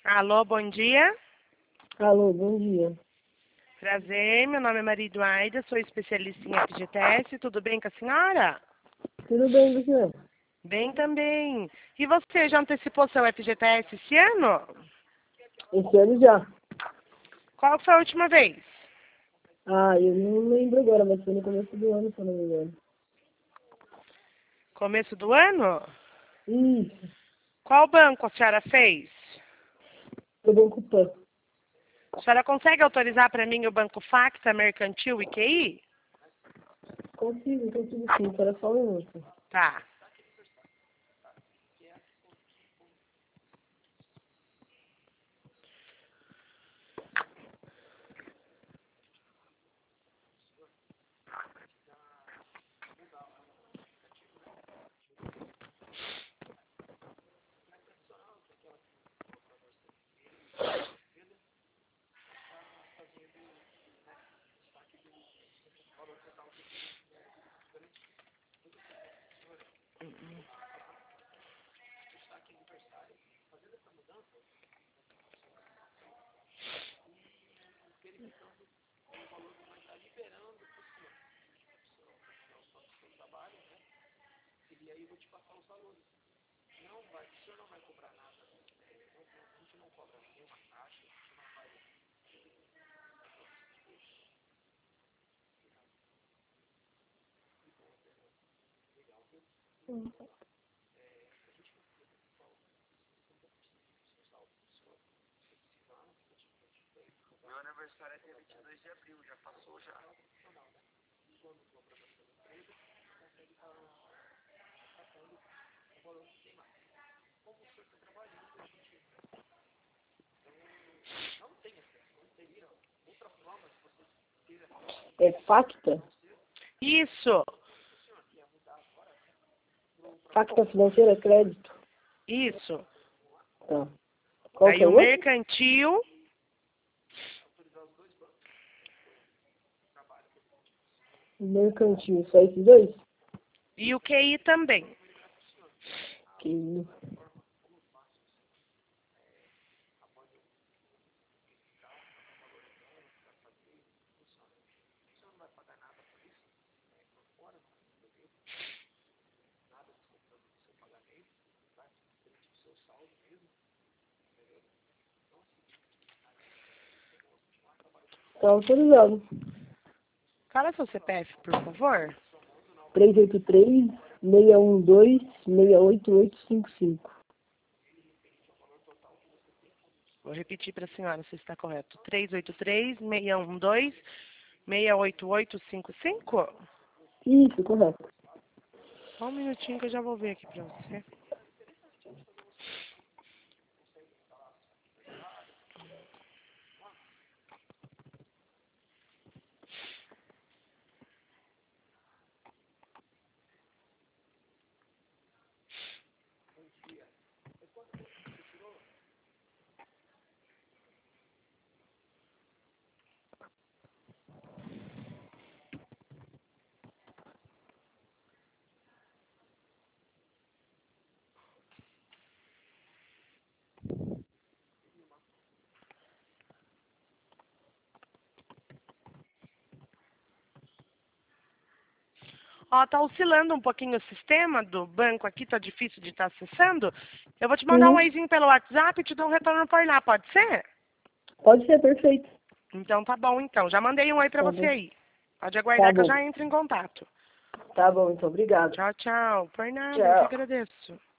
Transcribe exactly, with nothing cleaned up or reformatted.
Alô, bom dia. Alô, bom dia. Prazer, meu nome é Maria Eduarda, sou especialista em F G T S. Tudo bem com a senhora? Tudo bem, você? Bem também. E você, já antecipou seu F G T S esse ano? Esse ano já. Qual foi a última vez? Ah, eu não lembro agora, mas foi no começo do ano, se eu não me engano. Começo do ano? Isso, Qual banco a senhora fez? do Banco Pan. A senhora consegue autorizar para mim o Banco Facta, Mercantil e Q I? Consigo, consigo sim, espera só um minuto. Tá. Meu aniversário é dia vinte e dois de abril, já passou já. É Facta? Isso, Facta Financeira Crédito? isso. Tá. Qual Aí que é o o outro? Mercantil, Mercantil, só esses dois? e o Q I também. Que... Tá autorizado. Fala seu C P F, por favor. três oito três, seis um dois, seis oito oito cinco cinco. Vou repetir para a senhora se está correto. três oito três, seis um dois, seis oito oito cinco cinco? Isso, correto. Só um minutinho que eu já vou ver aqui para você. Ó, tá oscilando um pouquinho o sistema do banco aqui, tá difícil de estar acessando. Eu vou te mandar um Sim, oizinho pelo WhatsApp e te dou um retorno por lá, pode ser? pode ser, perfeito. Então tá bom, então. Já mandei um oi pra Tá você bom. aí. Pode Tá aguardar que eu bom. já entro em contato. Tá bom, então, obrigado. Tchau, tchau. Por nada, eu que Tchau. agradeço.